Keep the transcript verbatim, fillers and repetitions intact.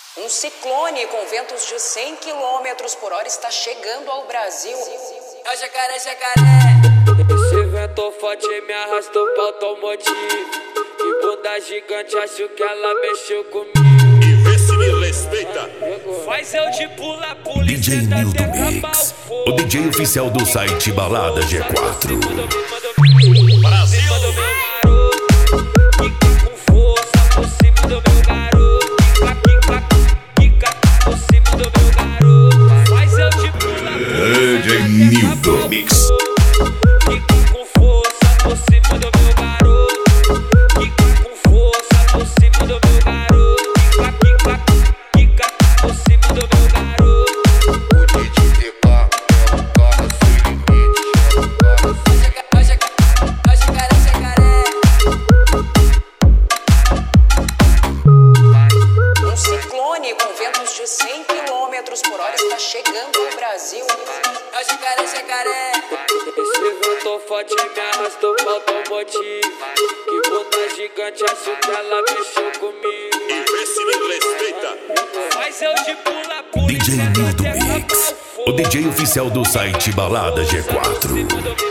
Um ciclone com ventos de cem quilômetros por hora está chegando ao Brasil. É o jacaré, jacaré. Esse vento forte me arrastou pro automotivo. Que bunda gigante, acho que ela mexeu comigo. E vê se me respeita. Faz eu de pula, pula D J Nildo Mix, o D J oficial do site Balada G quatro. Brasil! D J Nildo Mix. Quica com força por cima do meu garoto. Quica com força por cima do meu garoto. Quica, quica, quica por cima do meu garoto. O D J de bar é um cara sem limite. É um cara sem É o jacaré, jacaré. Um ciclone com ventos de cem quilômetros por hora está chegando ao Brasil. É o jacaré, jacaré. Esse vento forte me arrastou pro automotivo. Que bunda gigante, acho que ela mexeu comigo. E vê se me respeita. Faz eu de pula, pula D J Nildo Mix, o D J oficial do site Balada G quatro.